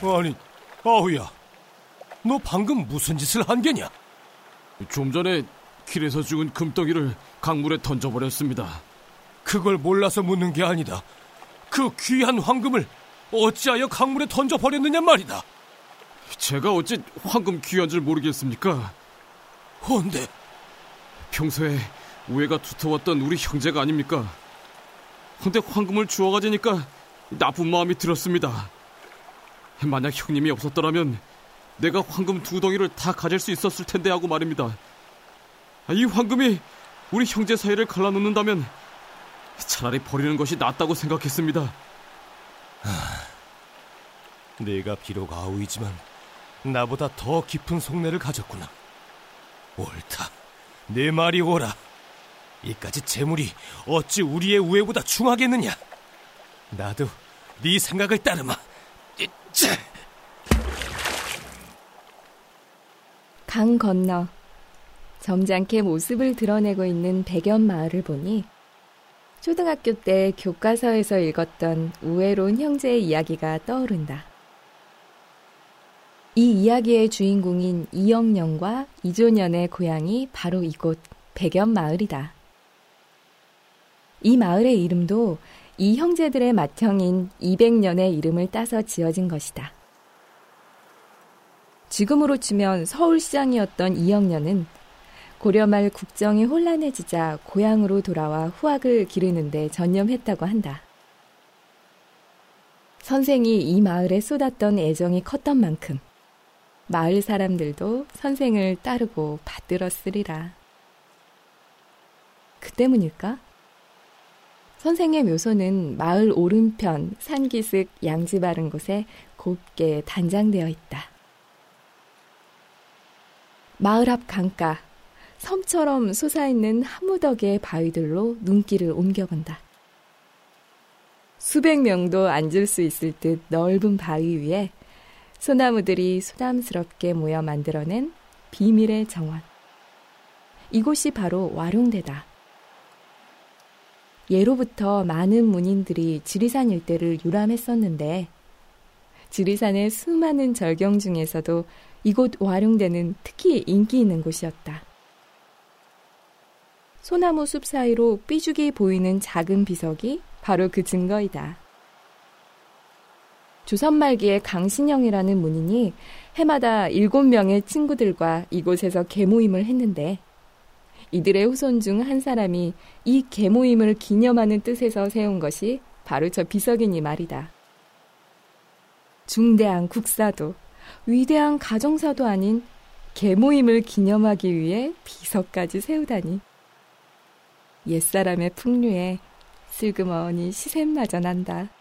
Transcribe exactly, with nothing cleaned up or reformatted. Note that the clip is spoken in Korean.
아니, 아우야, 너 방금 무슨 짓을 한 게냐? 좀 전에 길에서 죽은 금덩이를 강물에 던져버렸습니다. 그걸 몰라서 묻는 게 아니다. 그 귀한 황금을 어찌하여 강물에 던져버렸느냐 말이다. 제가 어찌 황금 귀한 줄 모르겠습니까? 헌데 평소에 우애가 두터웠던 우리 형제가 아닙니까? 근데 황금을 주워가지니까 나쁜 마음이 들었습니다. 만약 형님이 없었더라면 내가 황금 두 덩이를 다 가질 수 있었을 텐데 하고 말입니다. 이 황금이 우리 형제 사이를 갈라놓는다면 차라리 버리는 것이 낫다고 생각했습니다. 하, 내가 비록 아우이지만 나보다 더 깊은 속내를 가졌구나. 옳다, 내 말이 옳아. 이까지 재물이 어찌 우리의 우애보다 중하겠느냐. 나도 네 생각을 따르마. 강 건너 점잖게 모습을 드러내고 있는 백연 마을을 보니 초등학교 때 교과서에서 읽었던 우애로운 형제의 이야기가 떠오른다. 이 이야기의 주인공인 이영년과 이조년의 고향이 바로 이곳 백연 마을이다. 이 마을의 이름도 이 형제들의 맏형인 이백 년의 이름을 따서 지어진 것이다. 지금으로 치면 서울시장이었던 이영년은 고려말 국정이 혼란해지자 고향으로 돌아와 후학을 기르는 데 전념했다고 한다. 선생이 이 마을에 쏟았던 애정이 컸던 만큼 마을 사람들도 선생을 따르고 받들었으리라. 그 때문일까? 선생의 묘소는 마을 오른편 산기슭 양지 바른 곳에 곱게 단장되어 있다. 마을 앞 강가, 섬처럼 솟아있는 한 무더기의 바위들로 눈길을 옮겨본다. 수백 명도 앉을 수 있을 듯 넓은 바위 위에 소나무들이 소담스럽게 모여 만들어낸 비밀의 정원. 이곳이 바로 와룡대다. 예로부터 많은 문인들이 지리산 일대를 유람했었는데 지리산의 수많은 절경 중에서도 이곳 와룡대는 특히 인기 있는 곳이었다. 소나무 숲 사이로 삐죽이 보이는 작은 비석이 바로 그 증거이다. 조선 말기에 강신영이라는 문인이 해마다 일곱 명의 친구들과 이곳에서 계모임을 했는데 이들의 후손 중 한 사람이 이 계모임을 기념하는 뜻에서 세운 것이 바로 저 비석이니 말이다. 중대한 국사도 위대한 가정사도 아닌 계모임을 기념하기 위해 비석까지 세우다니. 옛사람의 풍류에 슬그머니 시샘마저 난다.